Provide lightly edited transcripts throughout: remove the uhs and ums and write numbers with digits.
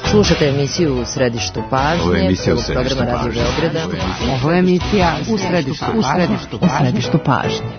Slušate emisiju U središtu pažnje, programa Radio Beograda. Ovo je emisija U središtu pažnje.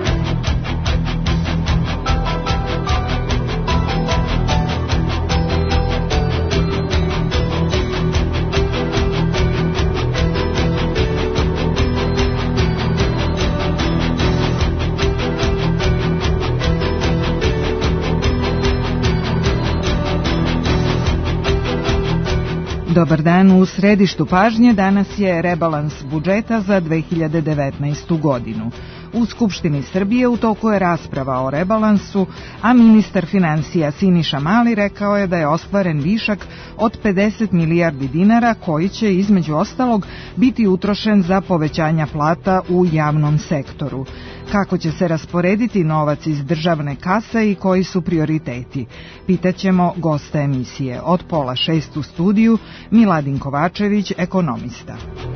Dobar dan, u središtu pažnje danas je rebalans budžeta za 2019. godinu. U Skupštini Srbije u toku je rasprava o rebalansu, a ministar finansija Siniša Mali rekao je da je ostvaren višak od 50 milijardi dinara koji će između ostalog biti utrošen za povećanja plata u javnom sektoru. Kako će se rasporediti novac iz državne kase i koji su prioriteti? Pitaćemo gosta emisije. Od 5:30 u studiju Miladin Kovačević, ekonomista.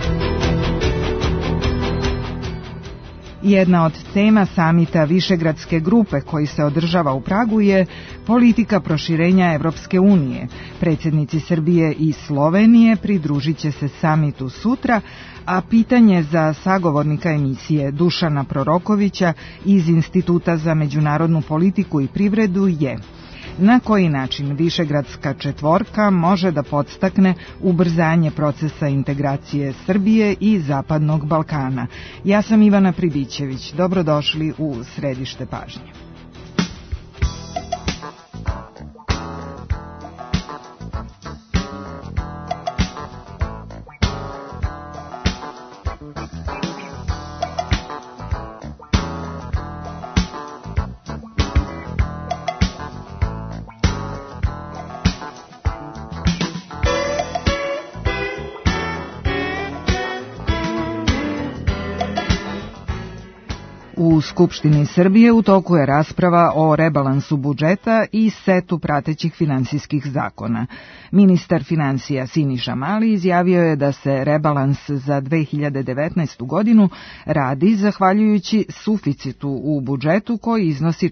Jedna od tema samita Višegradske grupe koji se održava u Pragu je politika proširenja Evropske unije. Predsjednici Srbije i Slovenije pridružit će se samitu sutra, a pitanje za sagovornika emisije Dušana Prorokovića iz Instituta za međunarodnu politiku i privredu je: na koji način Višegradska četvorka može da podstakne ubrzanje procesa integracije Srbije i Zapadnog Balkana? Ja sam Ivana Pribićević. Dobrodošli u središte pažnje. U Skupštini Srbije u toku je rasprava o rebalansu budžeta i setu pratećih finansijskih zakona. Ministar finansija Siniša Mali izjavio je da se rebalans za 2019. godinu radi zahvaljujući suficitu u budžetu koji iznosi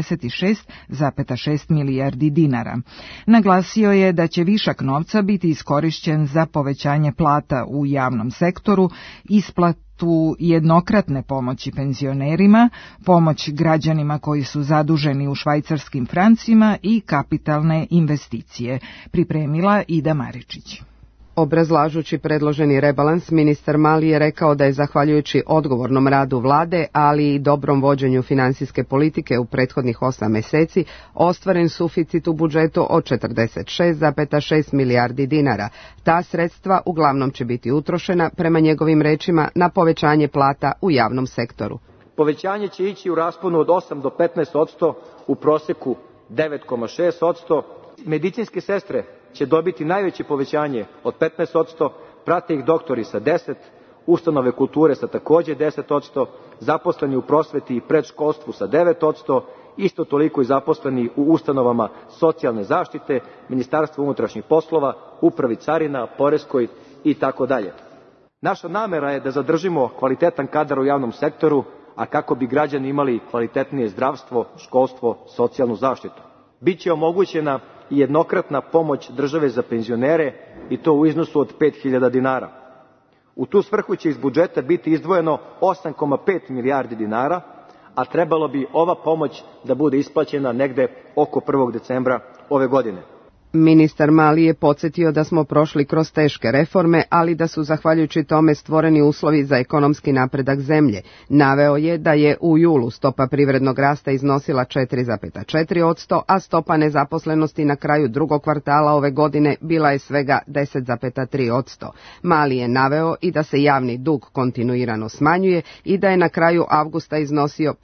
46,6 milijardi dinara. Naglasio je da će višak novca biti iskorišćen za povećanje plata u javnom sektoru, isplatu jednokratne pomoći penzionerima, pomoć građanima koji su zaduženi u švajcarskim francima i kapitalne investicije, pripremila Ida Maričić. Obrazlažući predloženi rebalans, ministar Mali je rekao da je zahvaljujući odgovornom radu vlade, ali i dobrom vođenju finansijske politike u prethodnih 8 meseci, ostvaren suficit u budžetu od 46,6 milijardi dinara. Ta sredstva uglavnom će biti utrošena, prema njegovim rečima, na povećanje plata u javnom sektoru. Povećanje će ići u rasponu od 8 do 15%, u proseku 9,6%. Medicinske sestre će dobiti najveće povećanje od 15%, prate ih doktori sa 10%, ustanove kulture sa takođe 10%, zaposleni u prosveti i predškolstvu sa 9%, isto toliko i zaposleni u ustanovama socijalne zaštite, Ministarstvo unutrašnjih poslova, Upravi carina, Poreskoj i tako dalje. Naša namera je da zadržimo kvalitetan kadar u javnom sektoru, a kako bi građani imali kvalitetnije zdravstvo, školstvo, socijalnu zaštitu. Biće omogućena i jednokratna pomoć države za penzionere i to u iznosu od 5.000 dinara. U tu svrhu će iz budžeta biti izdvojeno 8,5 milijardi dinara, a trebalo bi ova pomoć da bude isplaćena negde oko 1. decembra ove godine. Ministar Mali je podsjetio da smo prošli kroz teške reforme, ali da su zahvaljujući tome stvoreni uslovi za ekonomski napredak zemlje. Naveo je da je u julu stopa privrednog rasta iznosila 4,4%, a stopa nezaposlenosti na kraju drugog kvartala ove godine bila je svega 10,3%. Mali je naveo i da se javni dug kontinuirano smanjuje i da je na kraju avgusta iznosio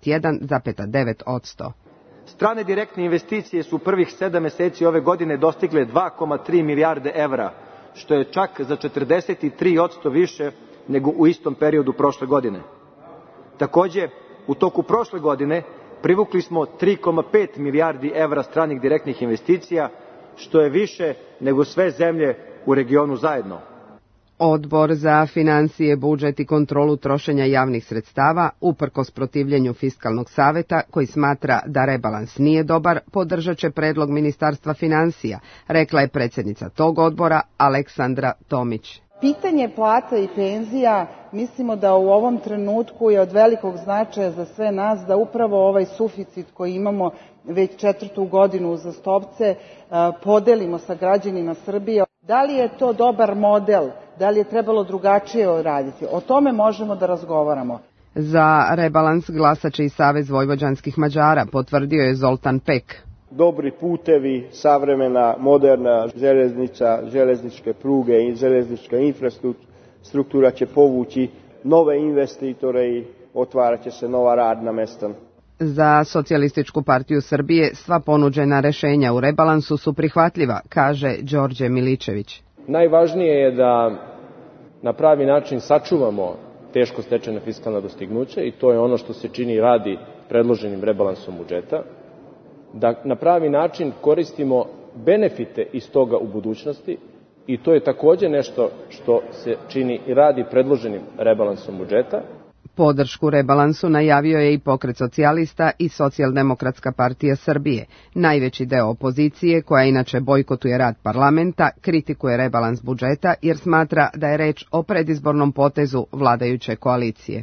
51,9%. Strane direktne investicije su u prvih 7 meseci ove godine dostigle 2,3 milijarde evra, što je čak za 43% više nego u istom periodu prošle godine. Takođe, u toku prošle godine privukli smo 3,5 milijardi evra stranih direktnih investicija, što je više nego sve zemlje u regionu zajedno. Odbor za financije, budžet i kontrolu trošenja javnih sredstava, uprkos protivljenju Fiskalnog saveta, koji smatra da rebalans nije dobar, podržat će predlog Ministarstva financija, rekla je predsjednica tog odbora Aleksandra Tomić. Pitanje plata i penzija mislimo da u ovom trenutku je od velikog značaja za sve nas da upravo ovaj suficit koji imamo već 4. godinu uzastopce podelimo sa građanima Srbije. Da li je to dobar model? Da li je trebalo drugačije raditi? O tome možemo da razgovaramo. Za rebalans glasače i Savez vojvođanskih Mađara, potvrdio je Zoltan Pek. Dobri putevi, savremena, moderna železnica, železničke pruge i železnička infrastruktura će povući nove investitore i otvarat će se nova radna mesta. Za Socijalističku partiju Srbije sva ponuđena rešenja u rebalansu su prihvatljiva, kaže Đorđe Miličević. Najvažnije je da na pravi način sačuvamo teško stečena fiskalna dostignuća i to je ono što se čini i radi predloženim rebalansom budžeta. Da na pravi način koristimo benefite iz toga u budućnosti i to je također nešto što se čini i radi predloženim rebalansom budžeta. Podršku rebalansu najavio je i Pokret socijalista i Socijaldemokratska partija Srbije. Najveći deo opozicije, koja inače bojkotuje rad parlamenta, kritikuje rebalans budžeta jer smatra da je reč o predizbornom potezu vladajuće koalicije.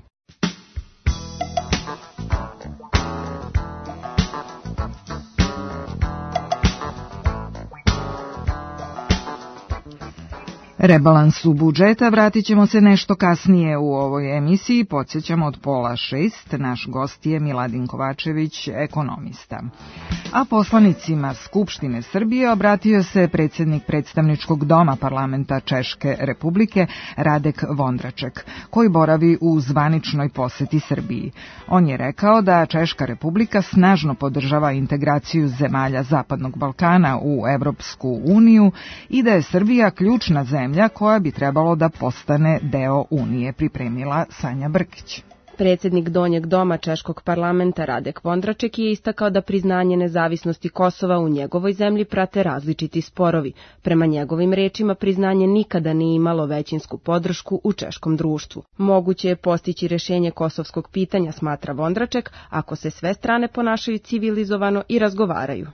Rebalansu budžeta vratit ćemo se nešto kasnije u ovoj emisiji. Podsjećamo od 5:30. Naš gost je Miladin Kovačević, ekonomista. A poslanicima Skupštine Srbije obratio se predsjednik predstavničkog doma parlamenta Češke republike Radek Vondraček, koji boravi u zvaničnoj poseti Srbiji. On je rekao da Češka republika snažno podržava integraciju zemalja Zapadnog Balkana u Evropsku uniju i da je Srbija ključna zemlja koja bi trebalo da postane deo Unije, pripremila Sanja Brkić. Predsjednik Donjeg doma Češkog parlamenta Radek Vondraček je istakao da priznanje nezavisnosti Kosova u njegovoj zemlji prate različiti sporovi. Prema njegovim rečima, priznanje nikada nije imalo većinsku podršku u češkom društvu. Moguće je postići rešenje kosovskog pitanja, smatra Vondraček, ako se sve strane ponašaju civilizovano i razgovaraju.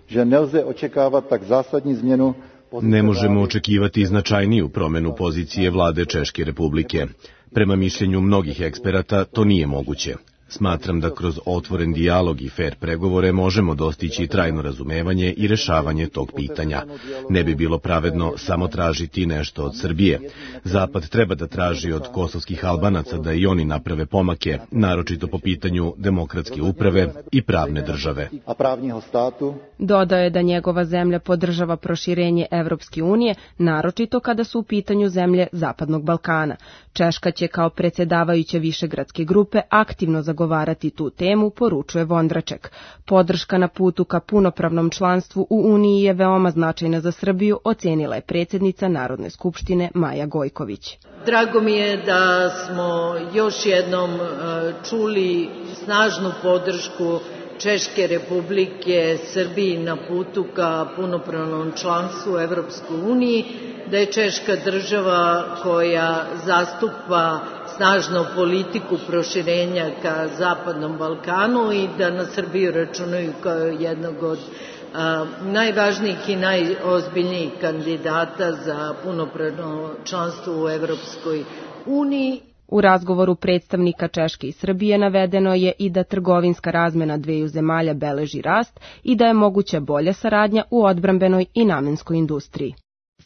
Ne možemo očekivati značajniju promjenu pozicije vlade Češke republike. Prema mišljenju mnogih eksperata to nije moguće. Smatram da kroz otvoren dijalog i fer pregovore možemo dostići trajno razumevanje i rešavanje tog pitanja. Ne bi bilo pravedno samo tražiti nešto od Srbije. Zapad treba da traži od kosovskih Albanaca da i oni naprave pomake, naročito po pitanju demokratske uprave i pravne države. Dodao je da njegova zemlja podržava proširenje Evropske unije, naročito kada su u pitanju zemlje Zapadnog Balkana. Češka će kao predsjedavajuća Višegradske grupe aktivno zagovarati tu temu, poručuje Vondraček. Podrška na putu ka punopravnom članstvu u Uniji je veoma značajna za Srbiju, ocenila je predsjednica Narodne skupštine Maja Gojković. Drago mi je da smo još jednom čuli snažnu podršku Češke republike Srbiji na putu ka punopravnom članstvu u Evropskoj uniji, da je Češka država koja zastupa snažnu politiku proširenja ka Zapadnom Balkanu i da na Srbiju računaju kao jednog od najvažnijih i najozbiljnijih kandidata za punopravno članstvo u Evropskoj uniji. U razgovoru predstavnika Češke i Srbije navedeno je i da trgovinska razmena dveju zemalja beleži rast i da je moguća bolja saradnja u odbrambenoj i namenskoj industriji.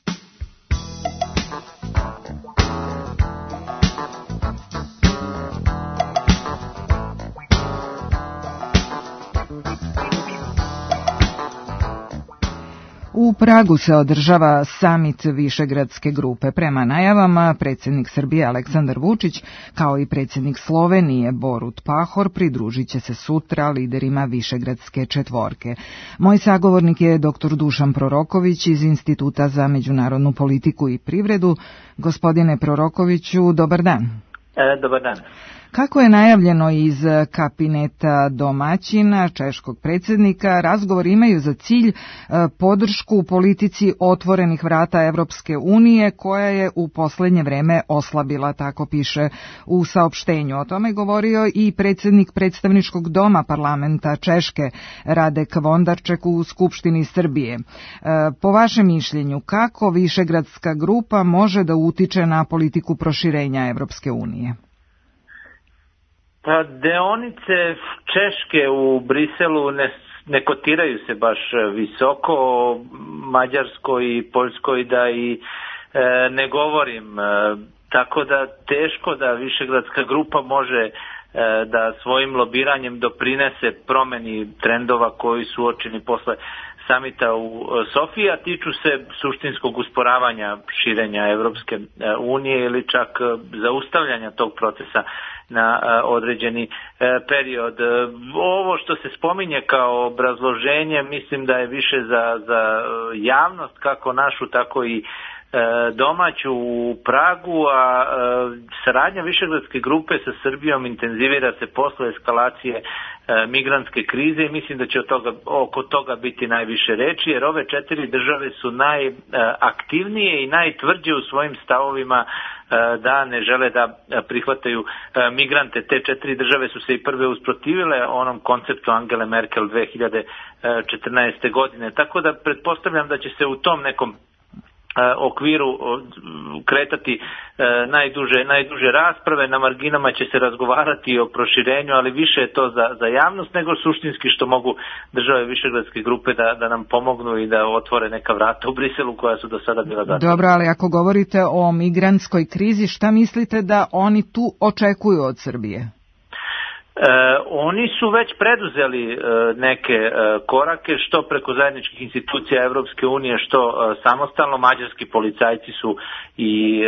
U Pragu se održava samit Višegradske grupe. Prema najavama, predsjednik Srbije Aleksandar Vučić, kao i predsjednik Slovenije Borut Pahor, pridružit će se sutra liderima Višegradske četvorke. Moj sagovornik je dr. Dušan Proroković iz Instituta za međunarodnu politiku i privredu. Gospodine Prorokoviću, dobar dan. Dobar dan. Kako je najavljeno iz kabineta domaćina češkog predsjednika, razgovor imaju za cilj podršku u politici otvorenih vrata Evropske unije koja je u posljednje vreme oslabila, tako piše u saopštenju. O tome govorio i predsjednik predstavničkog doma parlamenta Češke Radek Vondarček u Skupštini Srbije. Po vašem mišljenju, kako Višegradska grupa može da utiče na politiku proširenja Evropske unije? Pa deonice Češke u Briselu ne kotiraju se baš visoko, o Mađarskoj i Poljskoj da i ne govorim, tako da teško da Višegradska grupa može da svojim lobiranjem doprinese promeni trendova koji su uočeni posle samita u Sofiji, a tiču se suštinskog usporavanja širenja Evropske unije ili čak zaustavljanja tog procesa na određeni period. Ovo što se spominje kao obrazloženje mislim da je više za javnost, kako našu, tako i domaću u Pragu, a saradnja Višegradske grupe sa Srbijom intenzivira se posle eskalacije migrantske krize i mislim da će oko toga biti najviše reči, jer ove 4 države su najaktivnije i najtvrđe u svojim stavovima da ne žele da prihvataju migrante. Te 4 države su se i prve usprotivile onom konceptu Angele Merkel 2014. godine. Tako da pretpostavljam da će se u tom nekom okviru kretati najduže rasprave, na marginama će se razgovarati o proširenju, ali više je to za javnost nego suštinski što mogu države Višegradske grupe da nam pomognu i da otvore neka vrata u Briselu koja su do sada bila zatvorena. Dobro, ali ako govorite o migrantskoj krizi, šta mislite da oni tu očekuju od Srbije? Oni su već preduzeli neke korake, što preko zajedničkih institucija Evropske unije, što samostalno. Mađarski policajci su i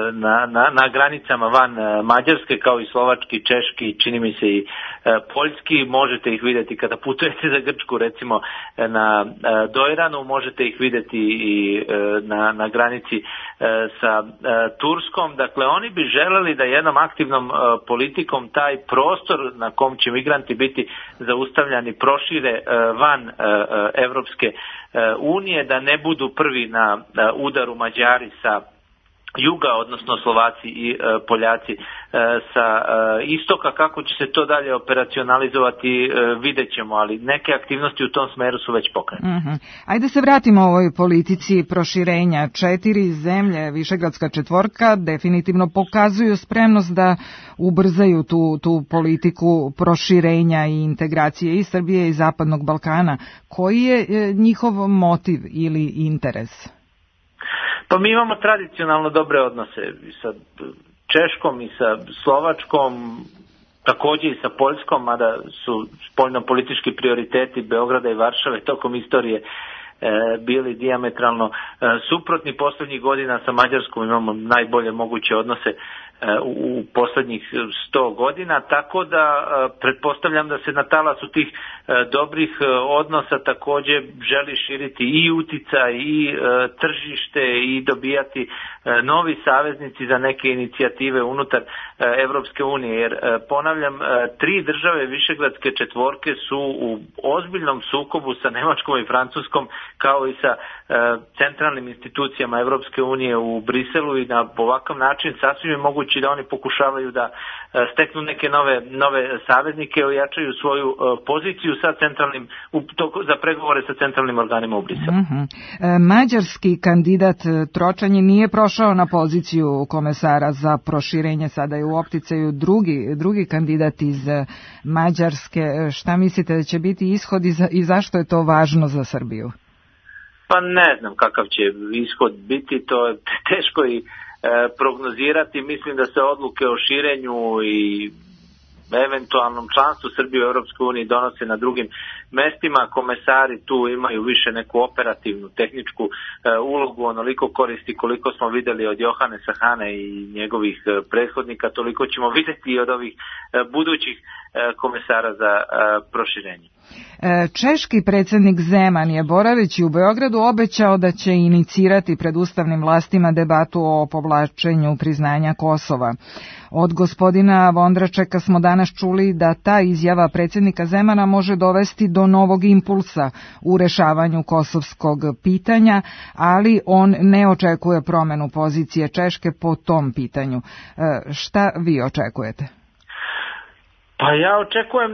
na granicama van Mađarske, kao i slovački, češki, čini mi se i poljski. Možete ih vidjeti kada putujete za Grčku, recimo na Dojranu, možete ih vidjeti i na granici sa Turskom. Dakle, oni bi želeli da jednom aktivnom politikom taj prostor na kom će migranti biti zaustavljani prošire van Evropske unije, da ne budu prvi na udaru Mađari sa juga, odnosno Slovaci i Poljaci sa istoka. Kako će se to dalje operacionalizovati, vidjet ćemo, ali neke aktivnosti u tom smeru su već pokrenute. Ajde se vratimo ovoj politici proširenja. 4 zemlje, Višegradska četvorka, definitivno pokazuju spremnost da ubrzaju tu politiku proširenja i integracije i Srbije i Zapadnog Balkana. Koji je njihov motiv ili interes? Pa mi imamo tradicionalno dobre odnose i sa Češkom i sa Slovačkom, također i sa Poljskom, mada su spoljno-politički prioriteti Beograda i Varšave tokom istorije bili dijametralno suprotni. Posljednjih godina sa Mađarskom imamo najbolje moguće odnose u posljednjih 100 godina, tako da pretpostavljam da se na talasu tih dobrih odnosa također želi širiti i uticaj i tržište i dobijati novi saveznici za neke inicijative unutar Evropske unije, jer ponavljam, 3 države Višegradske četvorke su u ozbiljnom sukobu sa Nemačkom i Francuskom, kao i sa centralnim institucijama Evropske unije u Briselu, i na ovakav način sasvim je moguće da oni pokušavaju da steknu neke nove saveznike, ojačaju svoju poziciju sa centralnim, za pregovore sa centralnim organima u Briselu. Mađarski kandidat Tročanje nije prošao na poziciju komesara za proširenje, sada je u opticaju drugi kandidat iz Mađarske. Šta mislite da će biti ishod i zašto je to važno za Srbiju? Pa ne znam kakav će ishod biti, to je teško i prognozirati. Mislim da se odluke o širenju i eventualnom članstvu Srbije u Europskoj uniji donose na drugim mestima. Komesari tu imaju više neku operativnu, tehničku ulogu, onoliko koristi koliko smo vidjeli od Johannesa Hana i njegovih prethodnika, toliko ćemo vidjeti i od ovih budućih komesara za proširenje. Češki predsjednik Zeman je, boraveći u Beogradu, obećao da će inicirati pred ustavnim vlastima debatu o povlačenju priznanja Kosova. Od gospodina Vondračeka smo danas čuli da ta izjava predsjednika Zemana može dovesti do novog impulsa u rešavanju kosovskog pitanja, ali on ne očekuje promenu pozicije Češke po tom pitanju. Šta vi očekujete? Pa ja očekujem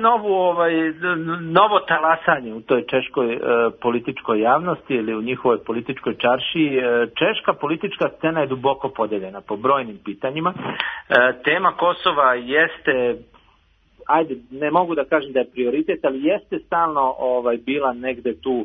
novo talasanje u toj češkoj političkoj javnosti ili u njihovoj političkoj čaršiji. Češka politička scena je duboko podeljena po brojnim pitanjima. Tema Kosova jeste, ne mogu da kažem da je prioritet, ali jeste stalno bila negde tu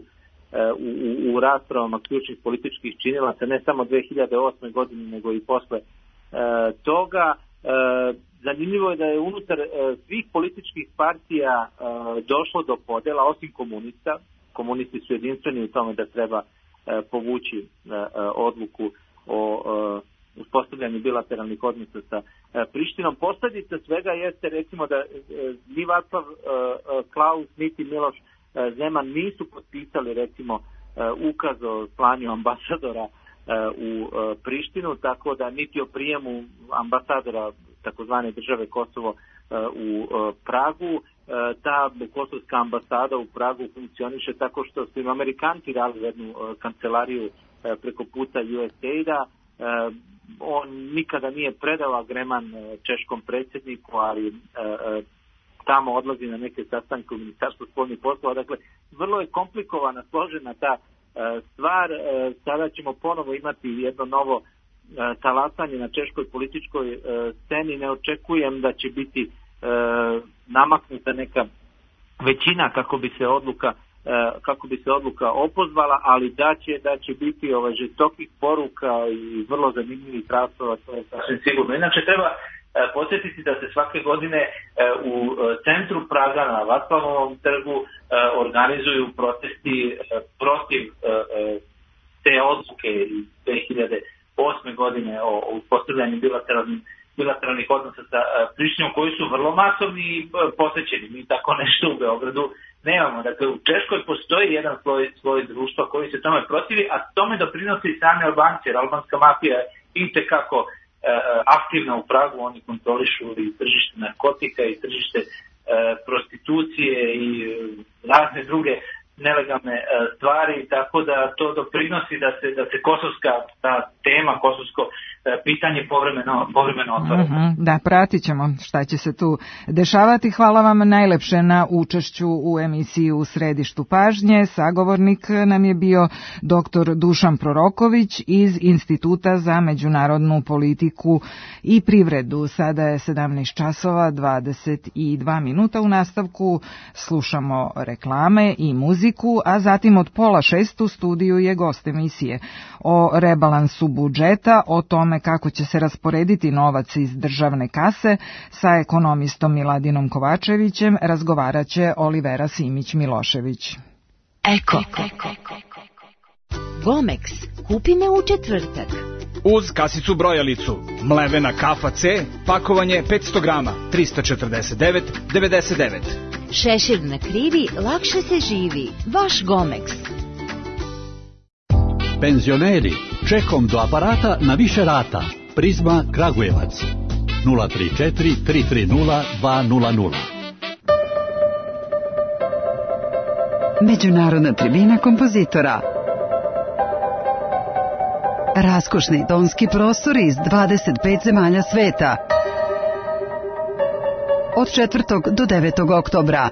u raspravama ključnih političkih činilaca, ne samo 2008. godine, nego i posle toga. Zanimljivo je da je unutar svih političkih partija došlo do podela, osim komunista. Komunisti su jedinstveni u tome da treba povući odluku o uspostavljanju bilateralnih odnosa sa Prištinom. Posljedica svega jeste, recimo, da ni Václav Klaus niti Miloš Zeman nisu potpisali, recimo, ukaz o slanju ambasadora u Prištinu, tako da niti o prijemu ambasadora takozvane države Kosovo u Pragu. Ta kosovska ambasada u Pragu funkcioniše tako što su im Amerikanci dali jednu kancelariju preko puta USAID-a. On nikada nije predao agreman češkom predsjedniku, ali tamo odlazi na neke sastanke u Ministarstvu spoljnih poslova. Dakle, vrlo je komplikovana, složena ta stvar. Sada ćemo ponovo imati jedno novo talasanje na češkoj političkoj sceni. Ne očekujem da će biti namaknuta neka većina kako bi se odluka opozvala, ali da će biti žestokih poruka i vrlo zanimljivih rasprava, to je sasvim sigurno. Inače treba podsjetiti da se svake godine u centru Praga na Václavovom trgu organizuju protesti protiv te odluke iz 2008. godine o uspostavljanju bilateralnih odnosa sa Prištinom, koji su vrlo masovni i posvećeni. Mi tako nešto u Beogradu nemamo. Dakle, u Češkoj postoji jedan sloj društva koji se tome protivi, a tome doprinosi i sami Albanci, jer albanska mafija je itekako aktivna u Pragu. Oni kontrolišu i tržište narkotika i tržište prostitucije i razne druge nelegalne stvari, tako da to doprinosi da se kosovska tema, kosovsko pitanje povremeno otvara. Da, pratit ćemo šta će se tu dešavati. Hvala vam najlepše na učešću u emisiji U središtu pažnje. Sagovornik nam je bio dr. Dušan Proroković iz Instituta za međunarodnu politiku i privredu. Sada je 17 časova 22 minuta. U nastavku slušamo reklame i muziku, a zatim od 5:30 u studiju je gost emisije o rebalansu budžeta, o tome kako će se rasporediti novac iz državne kase. Sa ekonomistom Miladinom Kovačevićem razgovarat će Olivera Simić-Milošević. Eko. Gomex, kupi me u četvrtak. Uz kasicu brojalicu, mlevena kafa C, pakovanje 500 grama, 349,99. Šešir na krivi, lakše se živi. Vaš Gomex. Penzioneri, čekom do aparata na više rata. Prizma Kragujevac 034 330 200. Međunarodna tribina kompozitora. Raskošni tonski prostori iz 25 zemalja sveta. Od 4. do 9. oktobra.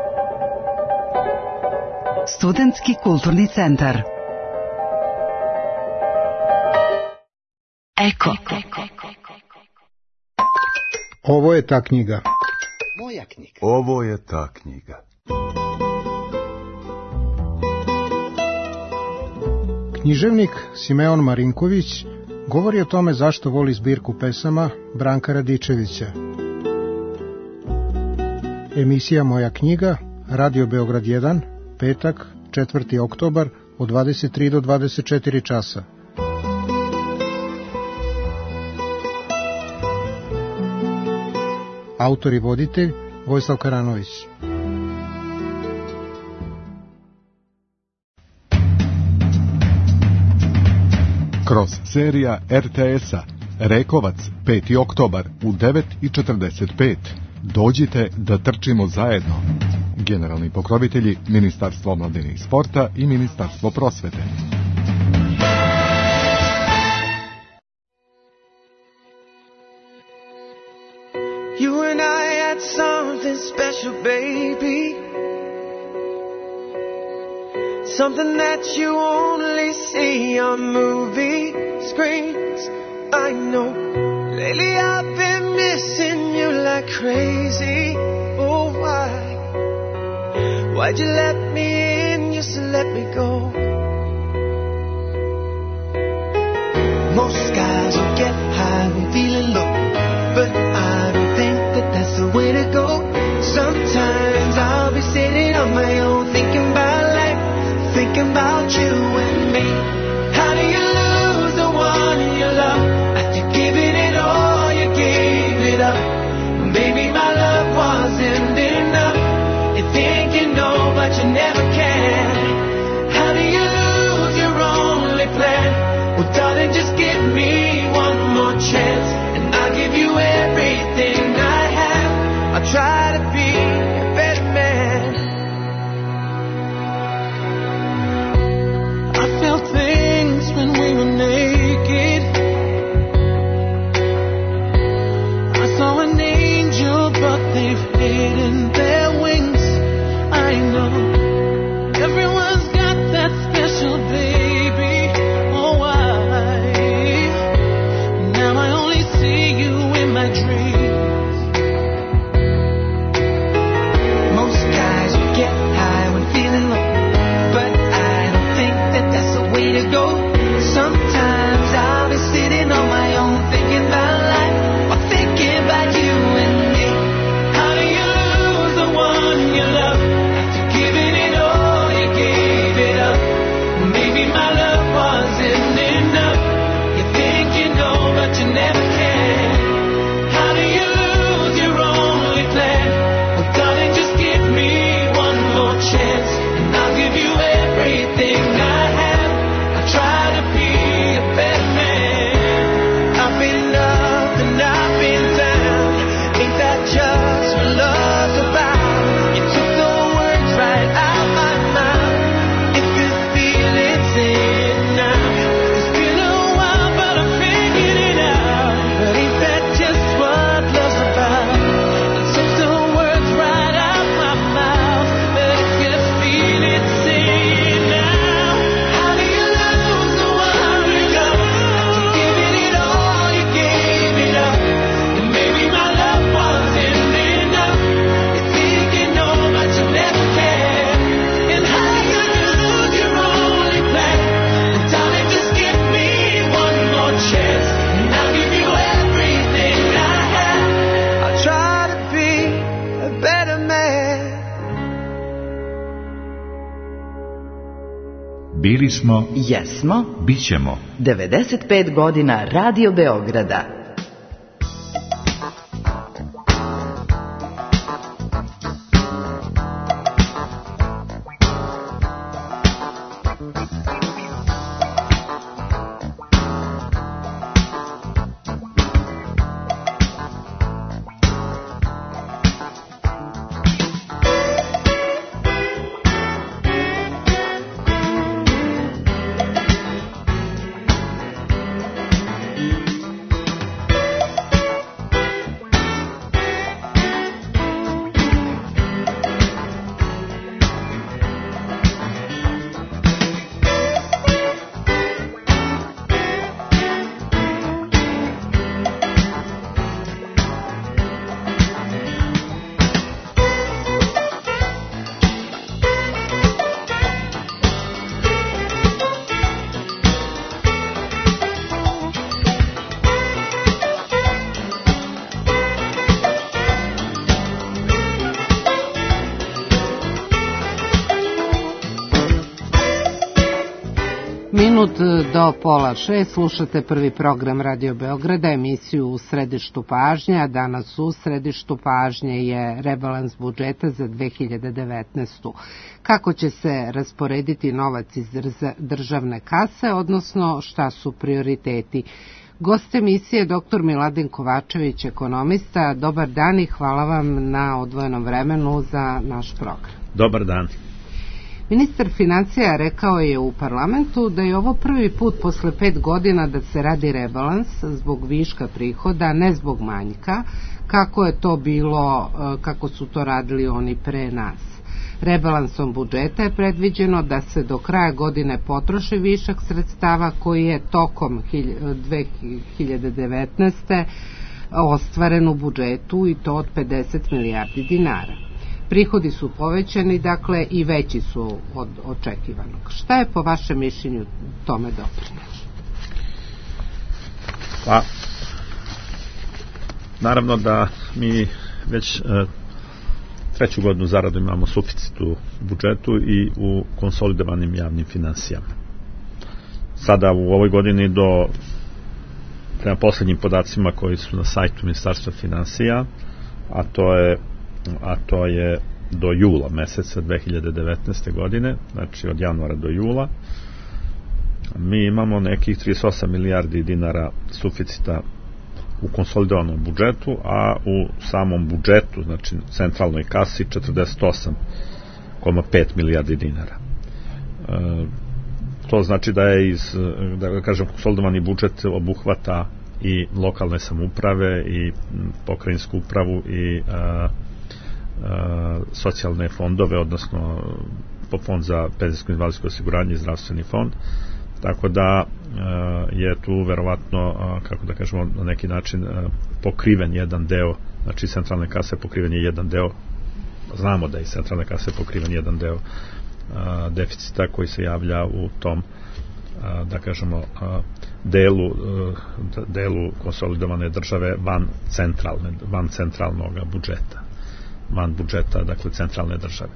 Studentski kulturni centar. Eko. Ovo je ta knjiga. Moja knjiga. Ovo je ta knjiga. Književnik Simeon Marinković govori o tome zašto voli zbirku pesama Branka Radičevića. Emisija Moja knjiga, Radio Beograd 1, petak, 4. oktobar, od 23 do 24 časa. Autor i voditelj Vojislav Karanović. Kroz serija RTS-a Rekovac 5. oktobar u 9:45. Dođite da trčimo zajedno. Generalni pokrovitelji Ministarstvo omladine i sporta i Ministarstvo prosvete. You and I had something special, baby. Something that you only see on movie screens. I know. Lately I've been missing you like crazy. Oh, why? Why'd you let me in just to let me go? Most guys will get high when feeling low, but I don't think that that's the way to go. Sometimes I'll be sitting on my own, thinking about life, thinking about you and me. How do you lose the one you love after giving it all? You gave it up. Baby, my love wasn't enough. You think you know, but you never can. How do you lose your only plan? Well, darling, just give me one more chance, and I'll give you everything I have. I'll try to be a better man. I felt things when we were naked. I saw an angel, but they've hidden their wings. I know everyone's got that special baby. Oh, why? Now I only see you in my dreams. Most guys will get high when feeling low, but I don't think that that's the way to go. Sometimes I'll be sitting on my own, thinking about life, or thinking about you and me. How do you lose the one you love after giving it all? You gave it up. Maybe my love wasn't enough. You think you know, but you never can. How do you lose your only plan? Well, darling, just give me one more chance, and I'll give you everything I have. I'll try to be a better man. I've been up and I've been down. Ain't that just what love's about? You took the words right out my mouth. If you feel it, say it now. It's been a while, but I'm figuring it out. But ain't that just what love's about? You took the words right out my mouth. But if you feel it, say it now. How do you lose the one you love after giving it all? You gave it up. And maybe my love wasn't enough. You think you know, but you never can. And how do you lose your only plan? Well, darling, just give me one more chance, and I'll give you everything I have. I'll try to be a better man. Bili smo, Jesmo, bit ćemo. 95 godina Radio Beograda. minut do 5:30 slušate prvi program Radio Beograda, emisiju U središtu pažnje, a danas u središtu pažnje je rebalans budžeta za 2019. Kako će se rasporediti novac iz državne kase, odnosno šta su prioriteti? Gost emisije dr. Miladin Kovačević, ekonomista. Dobar dan i hvala vam na odvojenom vremenu za naš program. Dobar dan. Ministar financija rekao je u parlamentu da je ovo prvi put posle 5 godina da se radi rebalans zbog viška prihoda, ne zbog manjka, kako je to bilo, kako su to radili oni pre nas. Rebalansom budžeta je predviđeno da se do kraja godine potroši višak sredstava koji je tokom 2019. ostvaren u budžetu i to od 50 milijardi dinara. Prihodi su povećani, dakle, i veći su od očekivanog. Šta je po vašem mišljenju tome doprinelo? Pa, naravno da mi već treću godinu zaradu imamo suficit u budžetu i u konsolidovanim javnim finansijama. Sada u ovoj godini prema poslednjim podacima koji su na sajtu Ministarstva finansija, a to je do jula meseca 2019. godine, znači od januara do jula, mi imamo nekih 38 milijardi dinara suficita u konsolidovanom budžetu, a u samom budžetu, znači centralnoj kasi, 48,5 milijardi dinara. To znači da je da kažem, konsolidovani budžet obuhvata i lokalne samouprave i pokrajinsku upravu i socijalne fondove, odnosno fond za penzijsko i invalidsko osiguranje i zdravstveni fond, tako da je tu verovatno, kako da kažemo, na neki način pokriven jedan deo, znači centralne kase pokriven je jedan deo, znamo da je centralne kase pokriven jedan deo deficita koji se javlja u tom, da kažemo, delu konsolidovane države van centralnog budžeta, van budžeta, dakle, centralne države.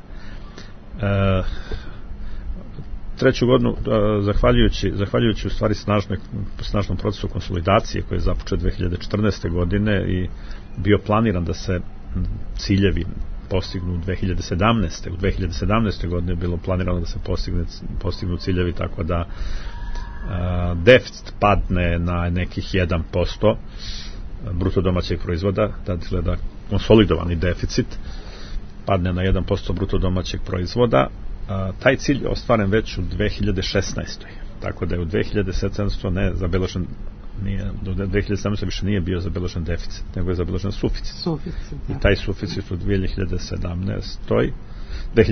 Treću godinu, zahvaljujući u stvari snažnom procesu konsolidacije koji je započet 2014. godine i bio planiran da se ciljevi postignu 2017. U 2017. godine je bilo planirano da se postignu ciljevi, tako da deficit padne na nekih 1% bruto domaćeg proizvoda, dakle da konsolidovani deficit padne na 1% bruto domaćeg proizvoda. Taj cilj je ostvaren već u 2016. Tako da je u 2017. ne zabeležen, do 2017. više nije bio zabeležen deficit, nego je zabeležen suficit. I taj suficit u 2017. i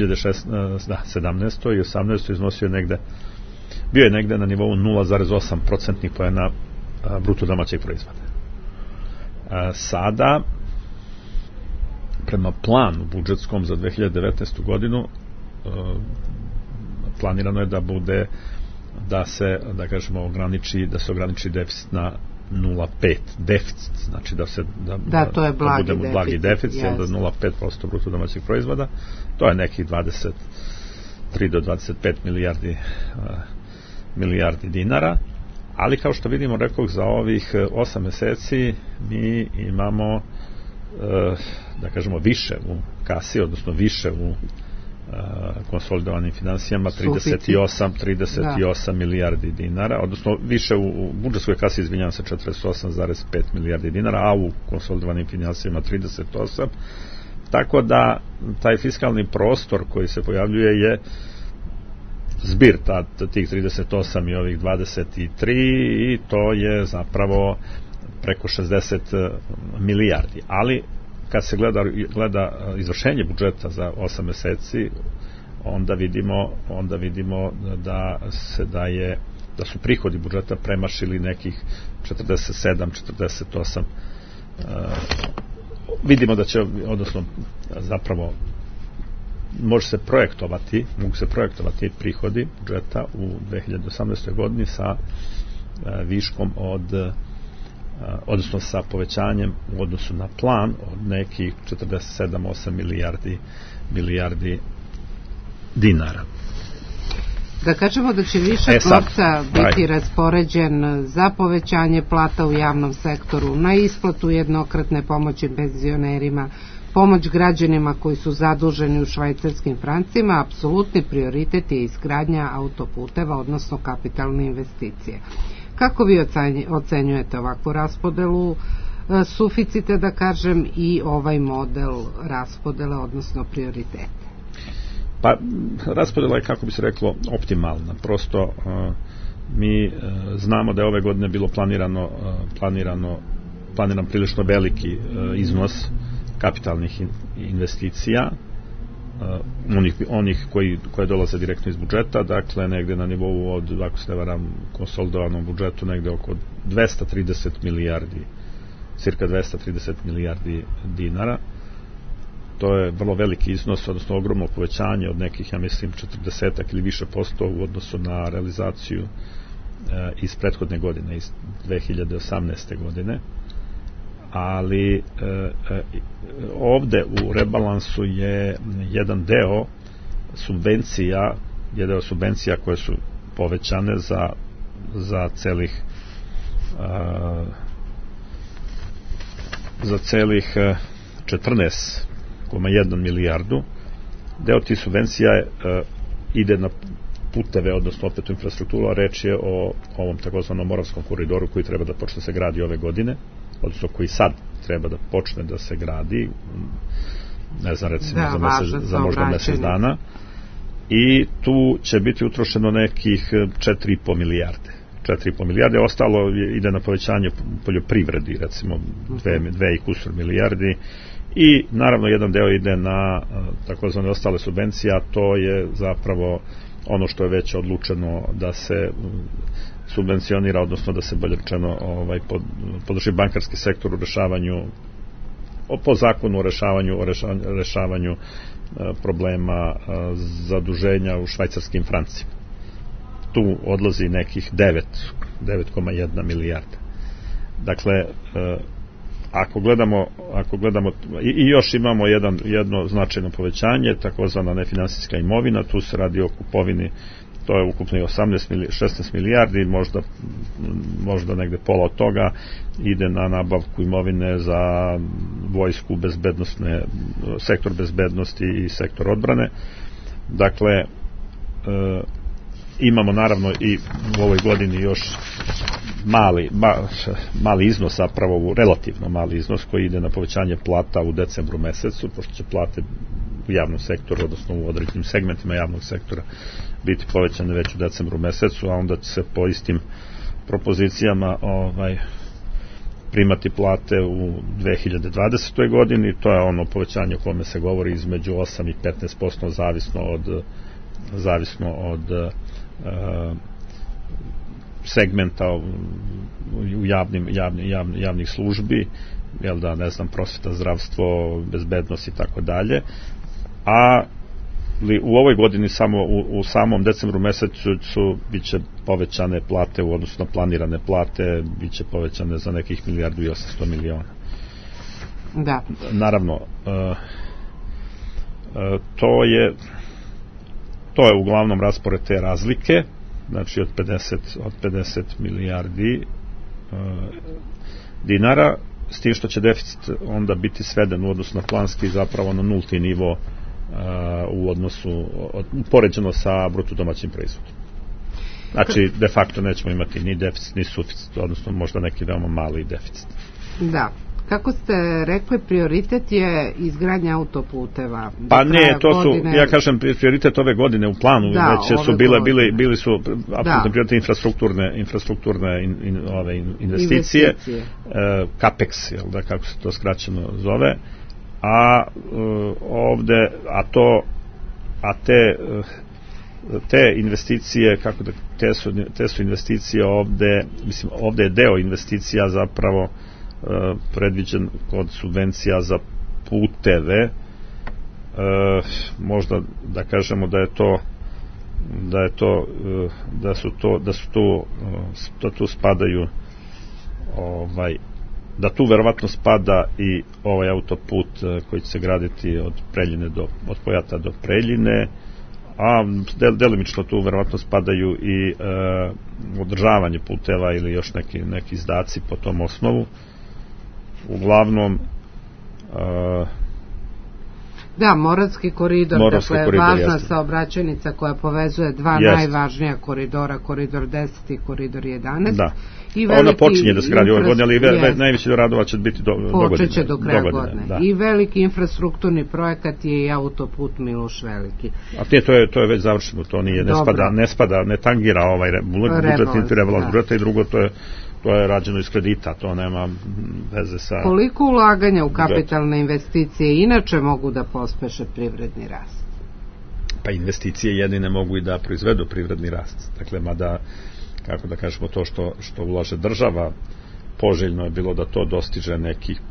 2018. iznosio bio je negde na nivou 0,8% poena bruto domaćeg proizvoda. Sada, prema planu budžetskom za 2019. godinu, planirano je da se ograniči deficit na 0,5 deficit, znači da to je blagi deficit, da 0,5% bruto domaćeg proizvoda, to je nekih 23 do 25 milijardi dinara, ali kao što vidimo, rekoh, za ovih 8 meseci mi imamo, da kažemo, više u kasi, odnosno više u konsolidovanim finansijama, 38 milijardi dinara, odnosno više u budžetskoj kasi, izvinjavam se, 48,5 milijardi dinara, a u konsolidovanim finansijama 38, tako da taj fiskalni prostor koji se pojavljuje je zbir tih 38 i ovih 23 i to je zapravo preko 60 milijardi, ali kad se gleda izvršenje budžeta za 8 meseci, onda vidimo da su prihodi budžeta premašili nekih 47-48. Vidimo da će, odnosno zapravo mogu se projektovati prihodi budžeta u 2018. godini sa viškom odnosno sa povećanjem u odnosu na plan od nekih 47-8 milijardi dinara. Da kažemo da će više novca biti raspoređen za povećanje plata u javnom sektoru, na isplatu jednokratne pomoći penzionerima, pomoć građanima koji su zaduženi u švajcarskim francima, apsolutni prioritet je izgradnja autoputeva, odnosno kapitalne investicije. Kako vi ocenjujete ovakvu raspodelu suficite, da kažem, i ovaj model raspodele, odnosno prioritete? Pa, raspodela je, kako bi se reklo, optimalna. Prosto mi znamo da je ove godine bilo planiran prilično veliki iznos kapitalnih investicija, onih koje dolaze direktno iz budžeta, dakle negde na nivou od, ako se ne varam, konsolidovanom budžetu negde oko 230 milijardi, cirka 230 milijardi dinara. To je vrlo veliki iznos, odnosno ogromno povećanje od nekih, ja mislim, 40 ili više posto u odnosu na realizaciju iz prethodne godine, iz 2018. godine. Ali ovde u rebalansu je jedan deo subvencija koje su povećane za celih 14,1 milijardu. Deo tih subvencija ide na puteve, odnosno opet u infrastrukturu, a reč je o ovom takozvanom Moravskom koridoru koji treba da počne da se gradi ove godine, odnosno koji sad treba da počne da se gradi, ne znam, recimo za možda mesec dana, i tu će biti utrošeno nekih 4,5 milijarde. 4,5 milijarde, ostalo ide na povećanje poljoprivredi, recimo 2 i kusur milijardi, i naravno jedan deo ide na takozvane ostale subvencije, a to je zapravo ono što je već odlučeno da se subvencionira, odnosno da se bolje rečeno podrži bankarski sektor u rešavanju, po zakonu o rešavanju problema zaduženja u švajcarskim francima. Tu odlazi nekih 9,1 milijarda. Dakle, ako gledamo i još imamo jedno značajno povećanje, takozvana nefinansijska imovina, tu se radi o kupovini, to je ukupno 16 milijardi, možda negde pola od toga ide na nabavku imovine za vojsku, sektor bezbednosti i sektor odbrane. Dakle, imamo naravno i u ovoj godini još mali iznos, zapravo relativno mali iznos koji ide na povećanje plata u decembru mesecu, pošto će plate u javnom sektoru, odnosno u određenim segmentima javnog sektora biti povećane već u decembru mesecu, a onda će se po istim propozicijama primati plate u 2020. godini. To je ono povećanje o kome se govori između 8 i 15%, zavisno od segmenta u javnih službi, jel da, ne znam, prosveta, zdravstvo, bezbednost i tako dalje. A u ovoj godini samo u samom decembru mesecu biće povećane plate u odnosu na planirane plate, biće povećane za nekih 1,8 milijardi. Da. Naravno, to je uglavnom raspored te razlike, znači od 50 milijardi dinara, s tim što će deficit onda biti sveden u odnosu na planski zapravo na nulti nivo u odnosu, poređeno sa bruto domaćim proizvodom. Znači, de facto nećemo imati ni deficit, ni suficit, odnosno možda neki veoma mali deficit. Da. Kako ste rekli, prioritet je izgradnja autoputeva. Pa ne, to su, ja kažem, prioritet ove godine u planu, već su bili su apsolutno prioritet infrastrukturne investicije, CAPEX, jel da, kako se to skraćeno zove, a ovde, te investicije, te su investicije ovde, mislim, ovde je deo investicija zapravo predviđen kod subvencija za puteve, možda da kažemo da tu spadaju da tu verovatno spada i ovaj autoput koji će se graditi od Pojata do Preljine, a delimično tu verovatno spadaju i održavanje puteva ili još neki izdaci po tom osnovu. Uglavnom da, Moravski koridor, dakle važna saobraćajnica koja povezuje dva najvažnija koridora, koridor 10 i koridor 11. Da. Ona počinje da se gradi ove godine, ali najveći radova će biti počeće do kraja godine. Da. I veliki infrastrukturni projekat je i autoput Miloš Veliki. A to je već završeno, to nije, ne spada, ne tangira ovaj rebalans budžeta i drugo to je rađeno iz kredita, to nema veze sa... Koliko ulaganja u kapitalne investicije inače mogu da pospeše privredni rast? Pa investicije jedine mogu i da proizvedu privredni rast. Dakle, mada, kako da kažemo, to što ulaže država, poželjno je bilo da to dostiže nekih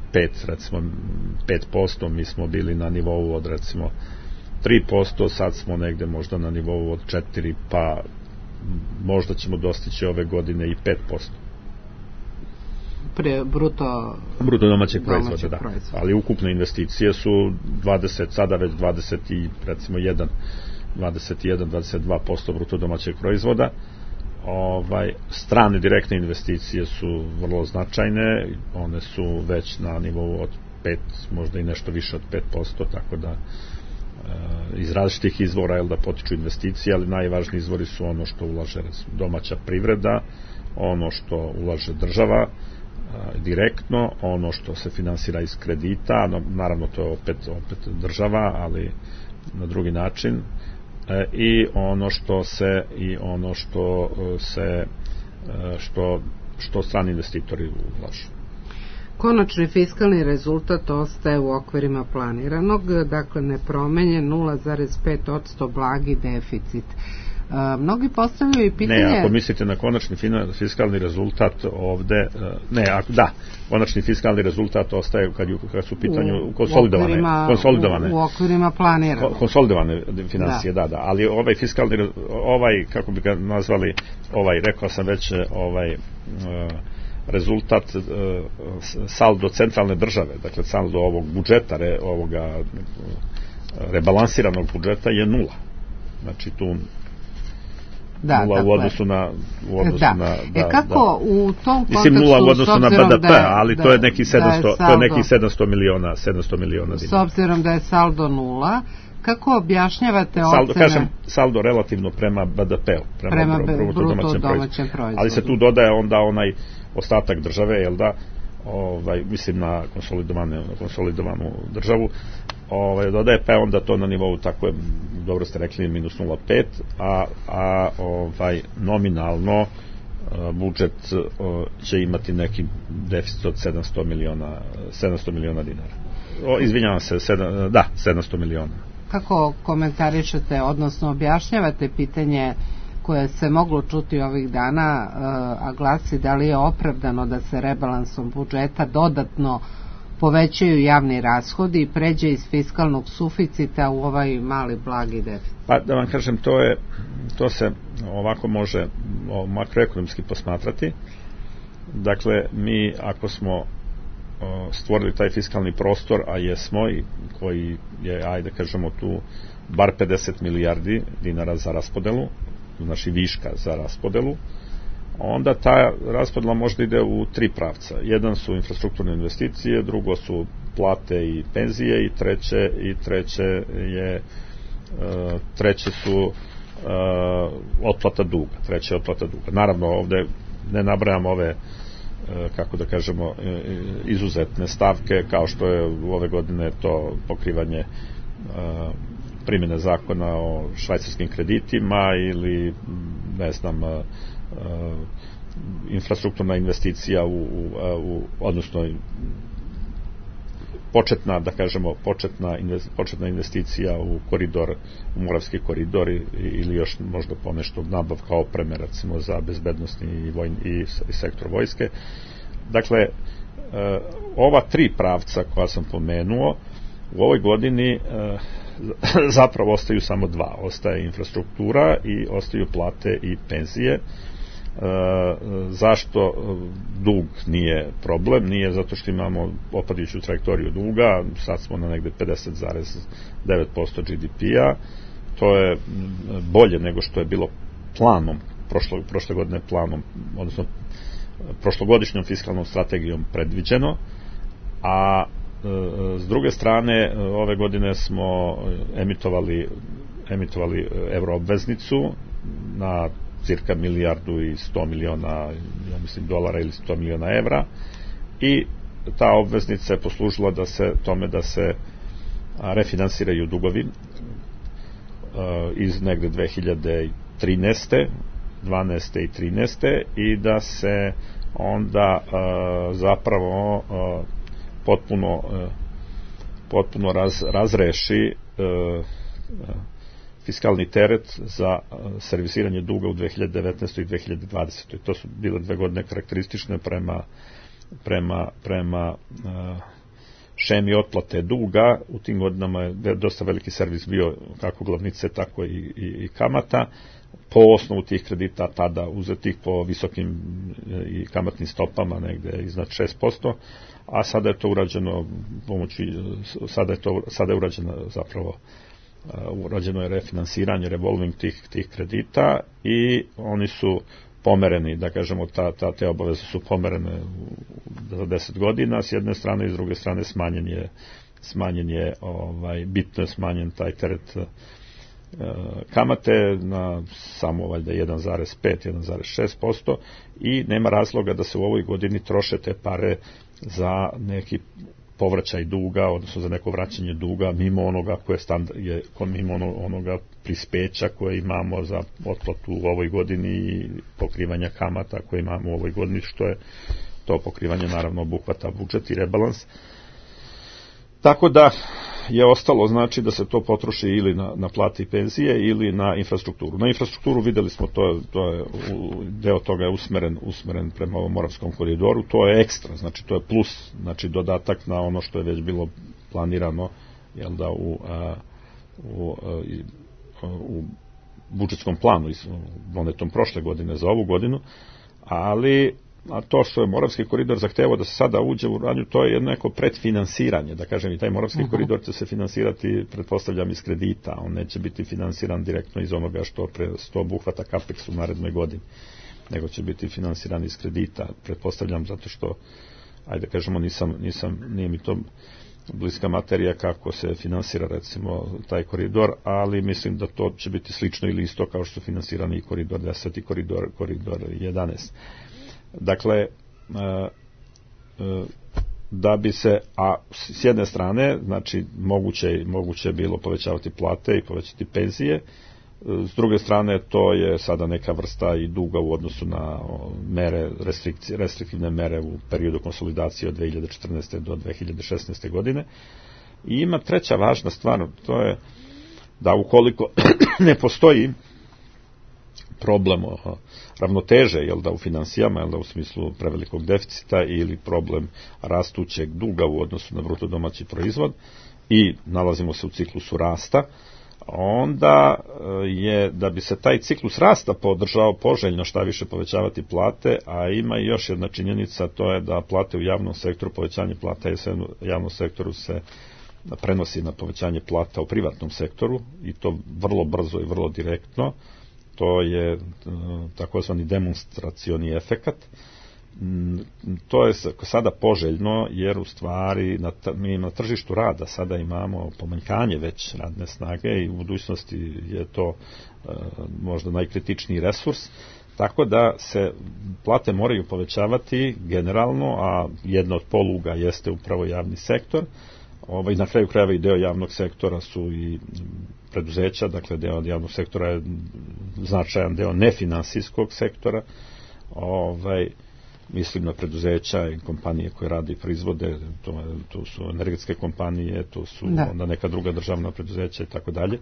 5%, mi smo bili na nivou od recimo 3%, sad smo negde možda na nivou od 4%, pa možda ćemo dostići ove godine i 5%. Bruto domaćeg proizvoda, da. Ali ukupne investicije su 20, sada već 20 i recimo 21-22% bruto domaćeg proizvoda. Strane direktne investicije su vrlo značajne, one su već na nivou od 5, možda i nešto više od 5%, tako da iz različitih izvora da potiču investicije, ali najvažniji izvori su ono što ulaže domaća privreda, ono što ulaže država direktno, ono što se finansira iz kredita, naravno to je opet država, ali na drugi način, i ono što strani investitori ulažu. Konačni fiskalni rezultat ostaje u okvirima planiranog, dakle nepromenjen 0,5% blagi deficit. Mnogi postavljaju pitanje... Ne, ako mislite na konačni fiskalni rezultat ovde, konačni fiskalni rezultat ostaje kad su u pitanju konsolidovane. U okvirima planirano. Konsolidovane financije, da, ali ovaj, kako bi ga nazvali, rekao sam već, rezultat saldo centralne države, dakle saldo ovog budžeta, ovoga rebalansiranog budžeta je 0. Znači tu u odnosu na kako u tom kontekstu, mislim 0 u odnosu na BDP, ali to je neki 700 miliona dinara. S obzirom da je saldo 0, kako objašnjavate ocene? Kažem, saldo relativno prema BDP-u, prema bruto domaćem proizvodu. Ali se tu dodaje onda onaj ostatak države, jel da, mislim na konsolidovanu državu, dodaje, pa onda to na nivou, tako je, dobro ste rekli, minus 0,5, a nominalno budžet će imati neki deficit od 700 miliona dinara. Izvinjavam se, 700 miliona. Kako komentarišete, odnosno objašnjavate pitanje koje se moglo čuti ovih dana, a glasi da li je opravdano da se rebalansom budžeta dodatno povećaju javni rashodi i pređe iz fiskalnog suficita u ovaj mali blagi deficit? Pa da vam kažem, to se ovako može makroekonomski posmatrati. Dakle, mi ako smo stvorili taj fiskalni prostor, a jesmo, i koji je, ajde kažemo tu, bar 50 milijardi dinara za raspodelu, znači viška za raspodelu, onda ta raspodela možda ide u 3 pravca. Jedan su infrastrukturne investicije, drugo su plate i penzije i treće su otplata duga. Naravno, ovde ne nabrajam ove, kako da kažemo, izuzetne stavke, kao što je ove godine to pokrivanje primjene zakona o švajcarskim kreditima ili, ne znam, infrastrukturna investicija odnosno početna investicija u Moravski koridor ili još možda ponešto nabavka opreme, recimo za bezbednosni i sektor vojske. Dakle, ova 3 pravca koja sam pomenuo u ovoj godini zapravo ostaju samo 2. Ostaje infrastruktura i ostaju plate i penzije. Zašto dug nije problem? Nije zato što imamo opadajuću trajektoriju duga, sad smo na negde 50,9% GDP-a. to je bolje nego što je bilo planom, prošle godine planom, odnosno prošlogodišnjom fiskalnom strategijom predviđeno, a s druge strane ove godine smo emitovali euroobveznicu na cirka milijardu i 100 miliona, ja mislim, dolara ili 100 miliona evra, i ta obveznica je poslužila da se refinansiraju dugovi iz negde 2013. 12. i 13. i da se onda zapravo potpuno razreši fiskalni teret za servisiranje duga u 2019. i 2020. To su bile 2 godine karakteristične prema šemi otplate duga. U tim godinama je dosta veliki servis bio kako glavnice, tako i kamata. Po osnovu tih kredita tada uzetih po visokim i kamatnim stopama negde iznad 6%, a sada je to urađeno sada je urađeno zapravo urađeno je refinansiranje, revolving tih kredita, i oni su pomereni, da kažemo, te obaveze su pomerene za 10 godina s jedne strane, i s druge strane smanjen je bitno je smanjen taj teret kamate na samo valjda 1,5-1,6%, i nema razloga da se u ovoj godini troše te pare za neki povraćaj duga, odnosno za neko vraćanje duga mimo onoga mimo onoga prispeća koje imamo za otplatu u ovoj godini i pokrivanja kamata koje imamo u ovoj godini, što je to pokrivanje naravno obuhvata budžet i rebalans. Tako da je ostalo, znači, da se to potroši ili na plate i penzije ili na infrastrukturu. Na infrastrukturu videli smo, to je deo toga je usmeren prema ovom Moravskom koridoru, to je ekstra, znači to je plus, znači dodatak na ono što je već bilo planirano, jel da, u budžetskom planu donetom prošle godine za ovu godinu, ali to što je Moravski koridor zahtevao da se sada uđe u radnju, to je jedno neko predfinansiranje, da kažem, i taj Moravski koridor će se finansirati, pretpostavljam, iz kredita, on neće biti finansiran direktno iz onoga što obuhvata Capex u narednoj godini, nego će biti finansiran iz kredita, pretpostavljam, zato što, ajde kažemo, nije mi to bliska materija kako se finansira, recimo, taj koridor, ali mislim da to će biti slično ili isto kao što su finansirani i koridor 10 i koridor 11. Dakle, da bi se, a s jedne strane, znači moguće je bilo povećavati plate i povećati penzije, s druge strane to je sada neka vrsta i duga u odnosu na mere, restriktivne mere u periodu konsolidacije od 2014. do 2016. godine. I ima treća važna stvar, to je da ukoliko ne postoji problem ravnoteže, jel da, u finansijama, jel da, u smislu prevelikog deficita ili problem rastućeg duga u odnosu na bruto domaći proizvod, i nalazimo se u ciklusu rasta, onda je, da bi se taj ciklus rasta podržao, poželjno šta više povećavati plate, a ima i još jedna činjenica, to je da plate u javnom sektoru, povećanje plata u javnom sektoru se prenosi na povećanje plata u privatnom sektoru, i to vrlo brzo i vrlo direktno. To je takozvani demonstracioni efekat. To je sada poželjno, jer u stvari mi na tržištu rada sada imamo pomanjkanje već radne snage i u budućnosti je to možda najkritičniji resurs, tako da se plate moraju povećavati generalno, a jedna od poluga jeste upravo javni sektor. Na kraju krajeva i deo javnog sektora su i preduzeća, dakle deo javnog sektora je značajan deo nefinansijskog sektora, mislim na preduzeća i kompanije koje rade i proizvode, to su energetske kompanije, to su onda neka druga državna preduzeća i tako dalje.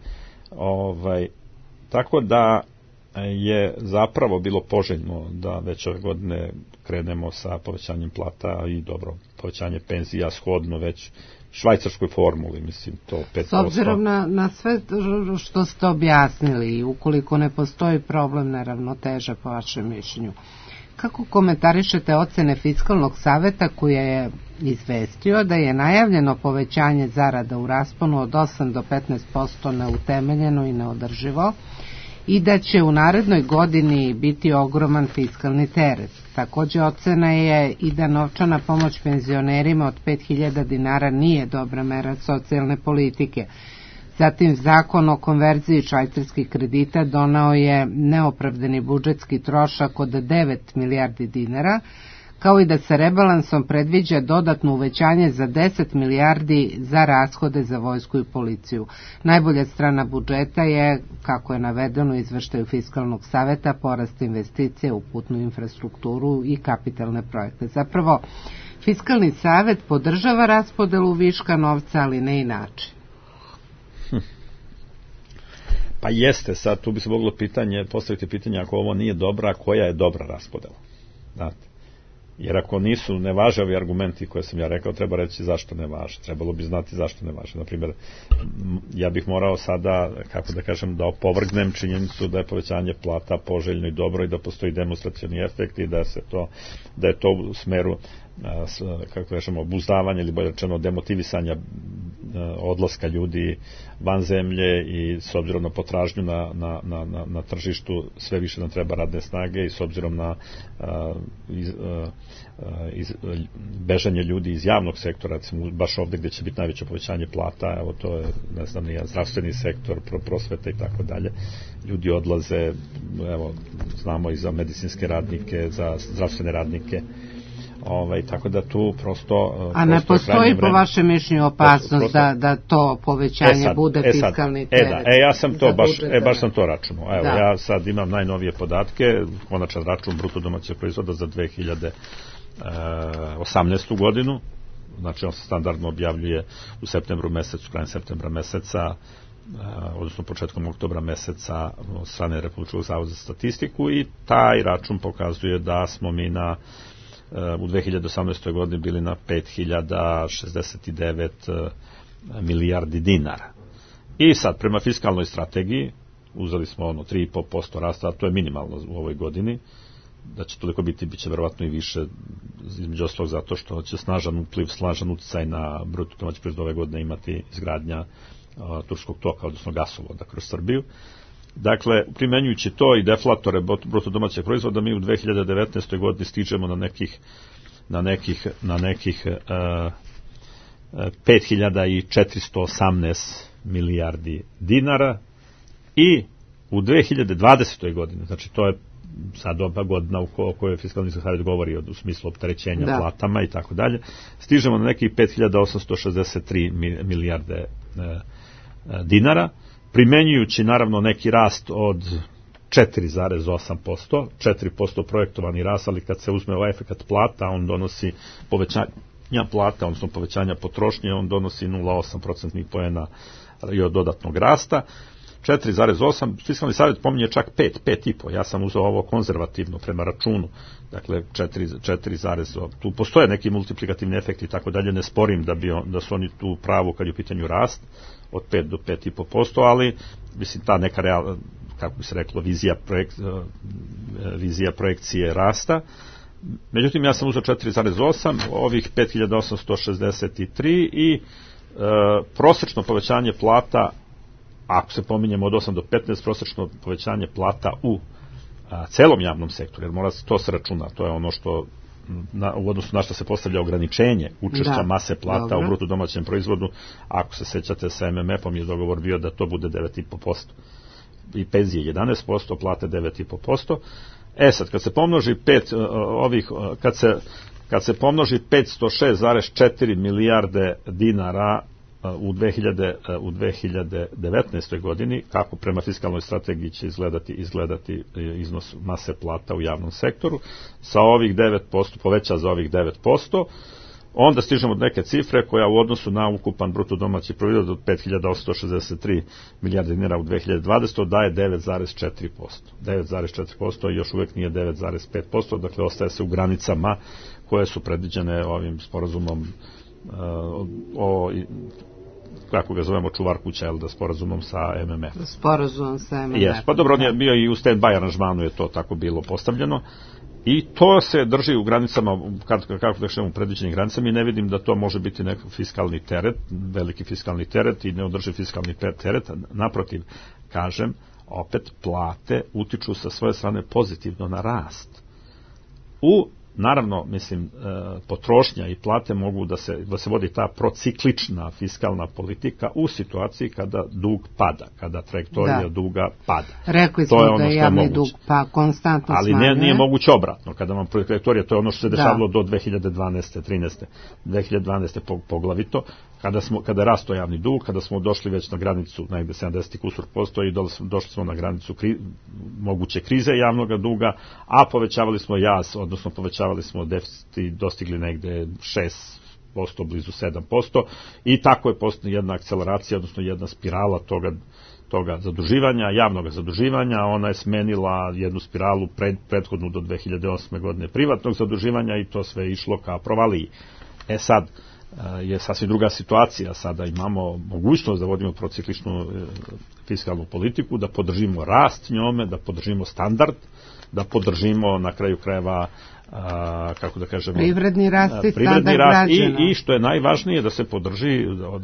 Tako da je zapravo bilo poželjno da već ove godine krenemo sa povećanjem plata i dobro, povećanje penzija shodno već švajcarskoj formuli, mislim, to 5%. S obzirom na sve što ste objasnili, ukoliko ne postoji problem neravnoteže po vašem mišljenju, Kako komentarišete ocene Fiskalnog saveta koja je izvestio da je najavljeno povećanje zarada u rasponu od 8 do 15% neutemeljeno i neodrživo i da će u narednoj godini biti ogroman fiskalni teret? Takođe ocena je i da novčana pomoć penzionerima od 5.000 dinara nije dobra mera socijalne politike. Zatim, zakon o konverziji švajcarskih kredita donao je neopravdani budžetski trošak od 9 milijardi dinara, kao i da se rebalansom predviđa dodatno uvećanje za 10 milijardi za rashode za vojsku i policiju. Najbolja strana budžeta je, kako je navedeno u izveštaju Fiskalnog saveta, porast investicija u putnu infrastrukturu i kapitalne projekte. Zapravo, Fiskalni savet podržava raspodelu viška novca, ali ne i način. Pa jeste, sad tu bi se moglo postaviti pitanje, ako ovo nije dobra, koja je dobra raspodela? Znate? Jer ako ne važe ovi argumenti koje sam ja rekao, treba reći zašto ne važe. Trebalo bi znati zašto ne važe. Naprimjer, ja bih morao sada, kako da kažem, da opovrgnem činjenicu da je povećanje plata poželjno i dobro i da postoji demonstracioni efekt i da je to u smeru, kako kažemo, obuzdavanja ili bolje rečeno demotivisanja odlaska ljudi van zemlje i s obzirom na potražnju na tržištu sve više nam treba radne snage i s obzirom na bežanje ljudi iz javnog sektora, recimo baš ovde gde će biti najveće povećanje plata, evo to je, ne znam, zdravstveni sektor, prosveta i tako dalje. Ljudi odlaze, evo, znamo i za medicinske radnike, za zdravstvene radnike. Tako da tu prosto... A ne postoji po vašem mišljenju opasnost da to povećanje bude fiskalni teret? Ja sam to baš sam to računao. Evo, ja sad imam najnovije podatke, konačan račun bruto domaćeg proizvoda za 2018. godinu, znači on se standardno objavljuje u septembru mesecu, krajem septembra meseca, odnosno početkom oktobra meseca od strane Republičkog zavoda za statistiku i taj račun pokazuje da smo mi u 2018. godini bili na 5.069 milijardi dinara. I sad, prema fiskalnoj strategiji, uzeli smo 3,5% rasta, a to je minimalno u ovoj godini, da će toliko biti, bit će verovatno i više, između ostalog zato što će snažan uticaj na bruto domaći proizvod ove godine imati izgradnja turskog toka, odnosno gasovoda kroz Srbiju. Dakle, primenjujući to i deflatore bruto domaćeg proizvoda, mi u 2019. godini stižemo na nekih 5.418 milijardi dinara i u 2020. godini, znači to je sad ova godina o kojoj Fiskalni savet govori u smislu opterećenja platama i tako dalje, stižemo na nekih 5.863 milijarde dinara, primenjujući naravno neki rast od 4,8%, 4% projektovani rast, ali kad se uzme ovaj efekat plata, on donosi povećanja plata, odnosno povećanja potrošnje, on donosi 0,8% poena i od dodatnog rasta. 4,8, Fiskalni savjet pominje čak 5,5. Ja sam uzeo ovo konzervativno prema računu, dakle 4, tu postoje neki multiplikativni efekti i tako dalje, ne sporim da su oni tu pravu kad je u pitanju rast od 5 do 5,5%, ali mislim ta neka kako bi se reklo, vizija projekcije rasta. Međutim, ja sam uzeo 4,8, ovih 5.863 i prosečno povećanje plata, ako se pominjemo od 8 do 15, prosečno povećanje plata u celom javnom sektoru, jer mora to se računa, to je ono što u odnosu na što se postavlja ograničenje učešća mase plata u bruto domaćem proizvodu, ako se sećate sa MMF-om je dogovor bio da to bude 9,5%. I penzije 11%, plate 9,5%. Sad, kad se pomnoži kad se pomnoži 506,4 milijarde dinara u 2019. godini, kako prema fiskalnoj strategiji će izgledati iznos mase plata u javnom sektoru, sa ovih 9%, poveća za ovih 9%, onda stižemo od neke cifre koja u odnosu na ukupan bruto domaći proizvod od 5.863 milijarde dinara u 2020. daje 9,4%. 9,4% još uvek nije 9,5%, dakle ostaje se u granicama koje su predviđene ovim sporazumom kako ga zovemo, čuvar kuća, sporazumom sa MMF. Sporazumom sa MMF. Pa dobro, on je bio i u stand-by aranžmanu je to tako bilo postavljeno. I to se drži u granicama, kako da kažemo, u predviđenim granicama, i ne vidim da to može biti neki fiskalni teret, veliki fiskalni teret i neodrživ fiskalni teret. Naprotiv, kažem, opet plate utiču sa svoje strane pozitivno na rast. Naravno, mislim, potrošnja i plate mogu da se vodi ta prociklična fiskalna politika u situaciji kada dug pada, kada trajektorija duga pada. Rekli smo da je javni dug pa konstantno smanjuje. Ali nije moguće obratno. Kada vam trajektorija, to je ono što se dešavalo do 2012. 13. 2012. poglavito, kada je rastao javni dug, kada smo došli već na granicu negde 70 kusur posto i došli smo na granicu moguće krize javnog duga, a povećavali smo jaz, odnosno povećavali smo deficit i dostigli negde 6%, blizu 7%, i tako je postala jedna akceleracija, odnosno jedna spirala toga zaduživanja, javnog zaduživanja. Ona je smenila jednu spiralu prethodnu do 2008. godine privatnog zaduživanja i to sve išlo ka provaliji. Sad je sasvim druga situacija. Sada imamo mogućnost da vodimo procikličnu fiskalnu politiku, da podržimo rast njome, da podržimo standard, da podržimo na kraju krajeva kako da kažemo, privredni rast i standard građana. I što je najvažnije, da se podrži,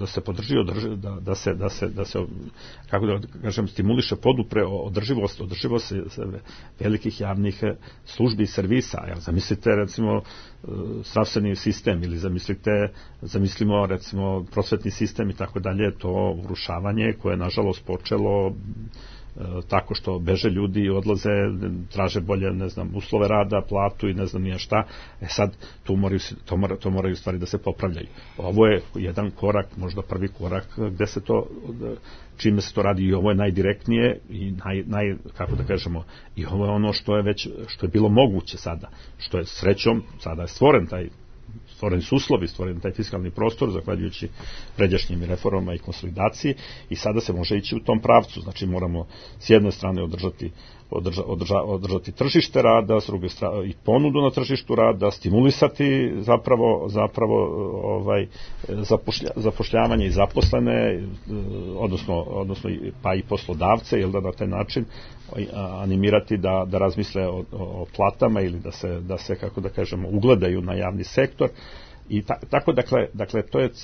da se kako da kažem, stimuliše, podupre održivost velikih javnih službi i servisa. Zamislite recimo zdravstveni sistem, ili zamislimo recimo prosvetni sistem i tako dalje, to urušavanje koje je nažalost počelo tako što beže ljudi, odlaze, traže bolje, uslove rada, platu i ne znam nije šta. Sad to moraju stvari da se popravljaju. Ovo je jedan korak, možda prvi korak gde se to, čime se to radi, i ovo je najdirektnije i kako da kažemo, i ovo je ono što je bilo moguće sada, što je srećom sada je stvoreni su uslovi, stvoren taj fiskalni prostor zahvaljujući pređašnjim reformama i konsolidaciji, i sada se može ići u tom pravcu. Znači moramo s jedne strane održati tržište rada, s druge strane i ponudu na tržištu rada, stimulisati zapravo zapošljavanje i zaposlene, odnosno pa i poslodavce, jel da na taj način animirati da razmisle o platama ili da se kako da kažemo ugledaju na javni sektor. I tako dakle to je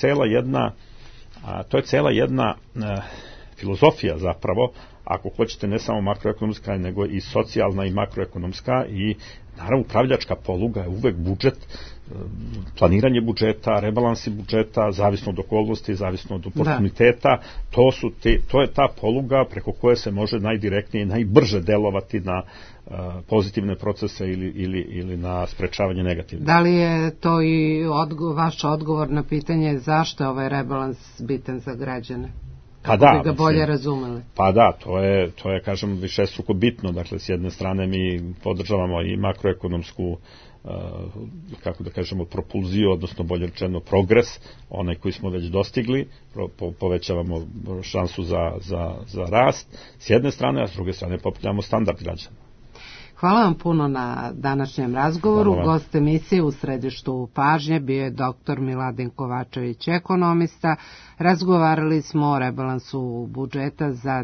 cela jedna filozofija zapravo, ako hoćete, ne samo makroekonomska, nego i socijalna i makroekonomska, i naravno upravljačka poluga je uvek budžet, planiranje budžeta, rebalansi budžeta, zavisno od okolnosti, zavisno od oportuniteta. To je ta poluga preko koje se može najdirektnije i najbrže delovati na pozitivne procese ili na sprečavanje negativnih. Da li je to i vaš odgovor na pitanje zašto je ovaj rebalans bitan za građane? Kako bi ga bolje razumeli? Pa da, to je kažem, višestruko bitno. Dakle, s jedne strane mi podržavamo i makroekonomsku kako da kažemo, propulziju, odnosno bolje rečeno progres, onaj koji smo već dostigli, povećavamo šansu za rast s jedne strane, a s druge strane popravljamo standard građana. Hvala vam puno na današnjem razgovoru. Gost emisije U središtu pažnje bio je dr. Miladin Kovačević, ekonomista. Razgovarali smo o rebalansu budžeta za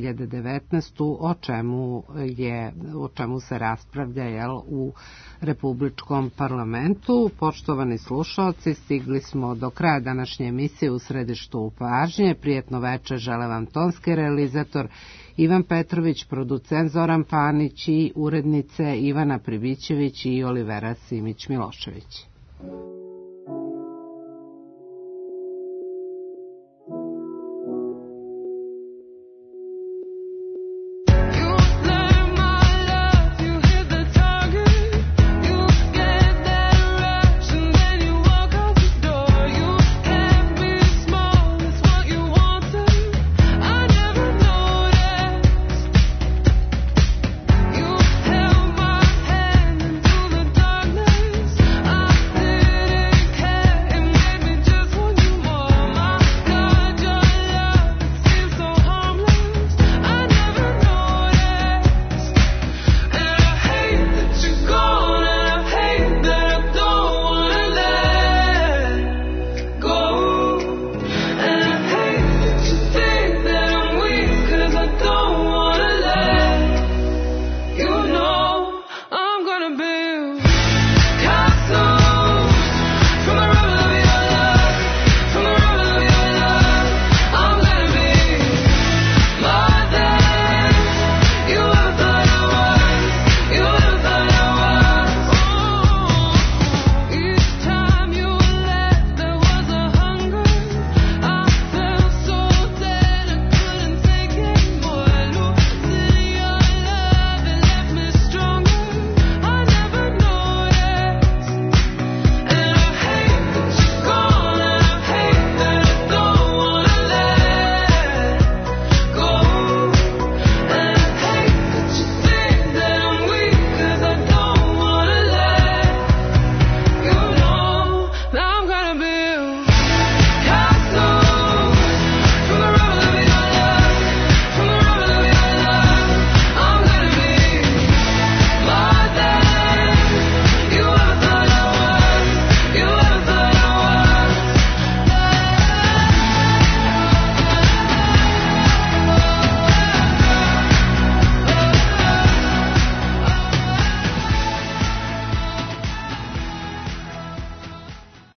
2019. o čemu se raspravlja u Republičkom parlamentu. Poštovani slušaoci, stigli smo do kraja današnje emisije U središtu pažnje. Prijetno večer žele vam tonski realizator Ivan Petrović, producent Zoran Panić i urednice Ivana Pribićević i Olivera Simić-Milošević.